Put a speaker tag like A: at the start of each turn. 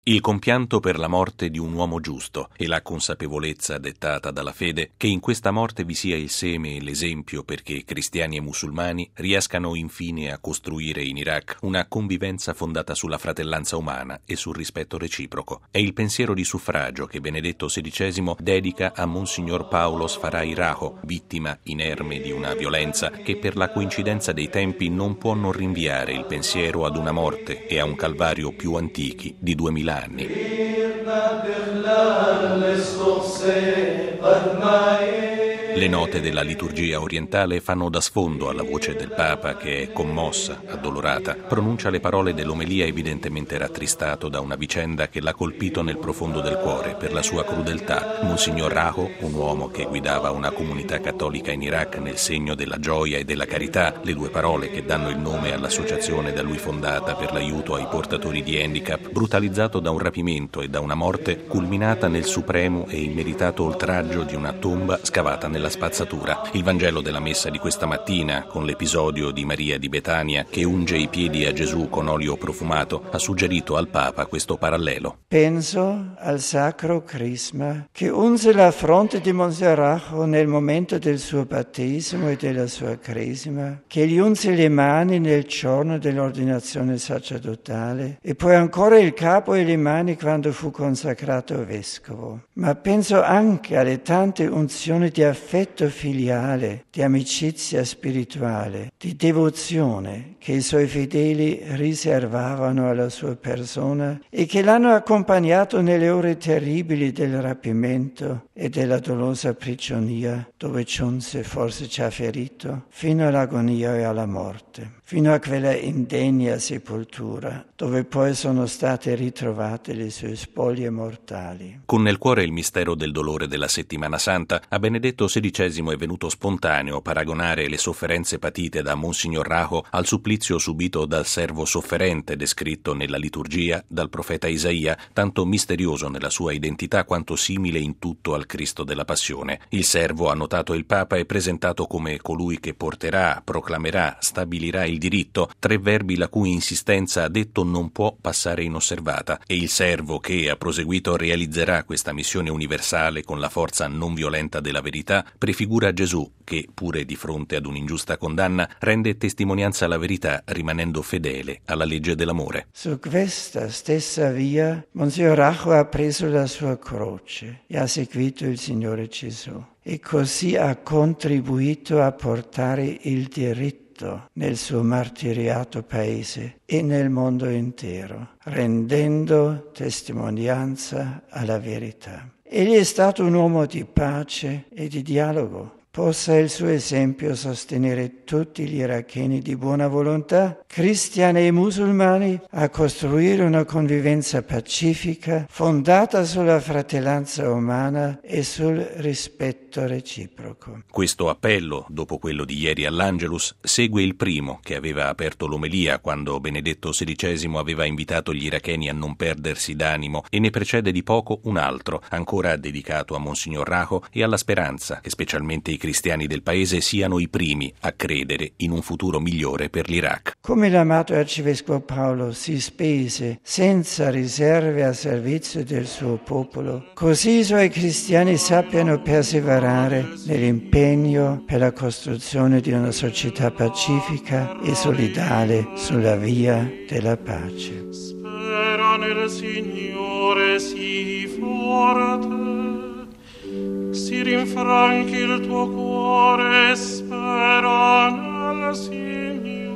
A: Il compianto per la morte di un uomo giusto e la consapevolezza dettata dalla fede che in questa morte vi sia il seme e l'esempio perché cristiani e musulmani riescano infine a costruire in Iraq una convivenza fondata sulla fratellanza umana e sul rispetto reciproco. È il pensiero di suffragio che Benedetto XVI dedica a Monsignor Paulos Faraj Raho, vittima inerme di una violenza che per la coincidenza dei tempi non può non rinviare il pensiero ad una morte e a un calvario più antichi di 2000 anni. Le note della liturgia orientale fanno da sfondo alla voce del Papa che è commossa, addolorata. Pronuncia le parole dell'omelia evidentemente rattristato da una vicenda che l'ha colpito nel profondo del cuore per la sua crudeltà. Monsignor Raho, un uomo che guidava una comunità cattolica in Iraq nel segno della gioia e della carità, le due parole che danno il nome all'associazione da lui fondata per l'aiuto ai portatori di handicap, brutalizzato da un rapimento e da una morte culminata nel supremo e immeritato oltraggio di una tomba scavata nella spazzatura. Il Vangelo della messa di questa mattina, con l'episodio di Maria di Betania che unge i piedi a Gesù con olio profumato, ha suggerito al Papa questo parallelo.
B: Penso al sacro crisma che unse la fronte di Monsignor Raho nel momento del suo battesimo e della sua cresima, che gli unse le mani nel giorno dell'ordinazione sacerdotale e poi ancora il capo e le mani quando fu consacrato vescovo. Ma penso anche alle tante unzioni di affetto filiale, di amicizia spirituale, di devozione che i suoi fedeli riservavano alla sua persona e che l'hanno accompagnato nelle ore terribili del rapimento e della dolorosa prigionia, dove giunse, forse già ferito, fino all'agonia e alla morte, fino a quella indegna sepoltura, dove poi sono state ritrovate le sue spoglie mortali.
A: Con nel cuore il mistero del dolore della Settimana Santa, a Benedetto XVI è venuto spontaneo paragonare le sofferenze patite da Monsignor Raho al supplizio subito dal servo sofferente descritto nella liturgia dal profeta Isaia, tanto misterioso nella sua identità quanto simile in tutto al Cristo della Passione. Il servo, ha notato il Papa, è presentato come colui che porterà, proclamerà, stabilirà il diritto, tre verbi la cui insistenza, ha detto, non può passare inosservata, e il servo che, ha proseguito, realizzerà questa missione universale con la forza non violenta della verità, prefigura Gesù che, pure di fronte ad un'ingiusta condanna, rende testimonianza alla verità rimanendo fedele alla legge dell'amore.
B: Su questa stessa via Monsignor Raho ha preso la sua croce e ha seguito il Signore Gesù e così ha contribuito a portare il diritto nel suo martiriato paese e nel mondo intero, rendendo testimonianza alla verità. Egli è stato un uomo di pace e di dialogo. Possa il suo esempio sostenere tutti gli iracheni di buona volontà, cristiani e musulmani, a costruire una convivenza pacifica fondata sulla fratellanza umana e sul rispetto reciproco.
A: Questo appello, dopo quello di ieri all'Angelus, segue il primo che aveva aperto l'omelia quando Benedetto XVI aveva invitato gli iracheni a non perdersi d'animo, e ne precede di poco un altro, ancora dedicato a Monsignor Raho e alla speranza che specialmente i cristiani del paese siano i primi a credere in un futuro migliore per l'Iraq.
B: Come l'amato arcivescovo Paolo si spese senza riserve a servizio del suo popolo, così i suoi cristiani sappiano perseverare nell'impegno per la costruzione di una società pacifica e solidale sulla via della pace.
C: Spera nel Signore, sii forte. Si rinfranchi il tuo cuore, spera nel Signore.